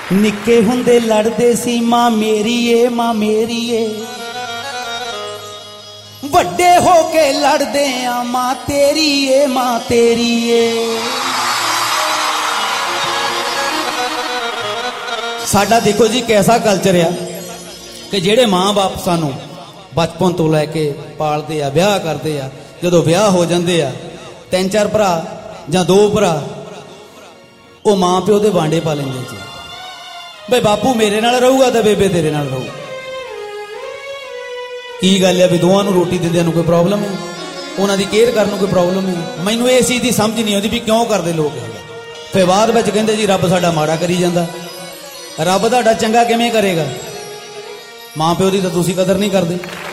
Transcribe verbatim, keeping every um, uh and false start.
निक्के हुंदे लड़दे सी मां मेरी ए मां मेरी ए, वड्डे होके लड़दे आ मां तेरी ए मां तेरी ए। साडा देखो जी कैसा कल्चर आ कि जेड़े मां बाप सानू बचपन तो लैके पालते आ, ब्याह करते आ, जदों ब्याह हो जाते आ तीन चार भरा जां दो भरा, वो मां प्यो दे वांडे पा लेंदे जी। भाई बापू मेरे नाल रहूगा तो बेबे तेरे नाल रहू। की गल है भी दोवां नूं रोटी दिंदिआं नूं कोई प्रॉब्लम है, उन्हां दी केयर करन नूं कोई प्रॉब्लम है? मैनूं इस चीज़ की समझ नहीं आती भी क्यों करते लोग। फिर बाद विच कहंदे जी रब साडा माड़ा करी जांदा। रब तुहाडा चंगा किवें करेगा? मां प्यो दी तां तुसीं कदर नहीं करदे।